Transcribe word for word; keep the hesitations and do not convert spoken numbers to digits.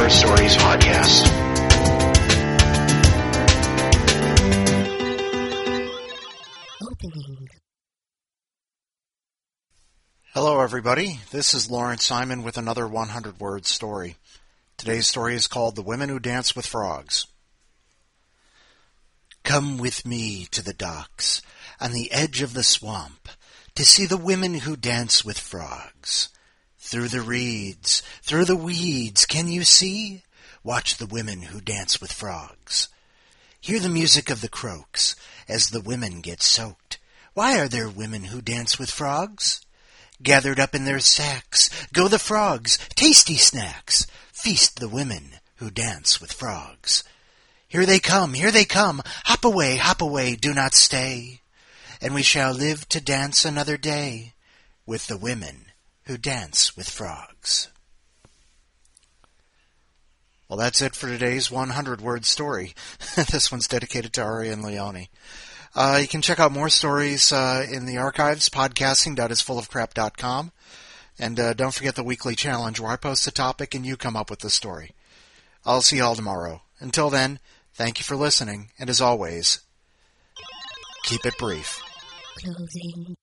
Word Stories podcast. Opening. Hello everybody, this is Lawrence Simon with another one hundred word story. Today's story is called The Women Who Dance with Frogs. Come with me to the docks, on the edge of the swamp, to see the women who dance with frogs. Through the reeds, through the weeds, can you see? Watch the women who dance with frogs. Hear the music of the croaks as the women get soaked. Why are there women who dance with frogs? Gathered up in their sacks, go the frogs, tasty snacks. Feast the women who dance with frogs. Here they come, here they come, hop away, hop away, do not stay. And we shall live to dance another day with the women who dance with frogs. Well, that's it for today's one hundred word story. This one's dedicated to Ariane Leone. Uh, you can check out more stories uh, in the archives, podcasting dot is full of crap dot com. And uh, don't forget the weekly challenge where I post a topic and you come up with the story. I'll see you all tomorrow. Until then, thank you for listening, and as always, keep it brief. Closing.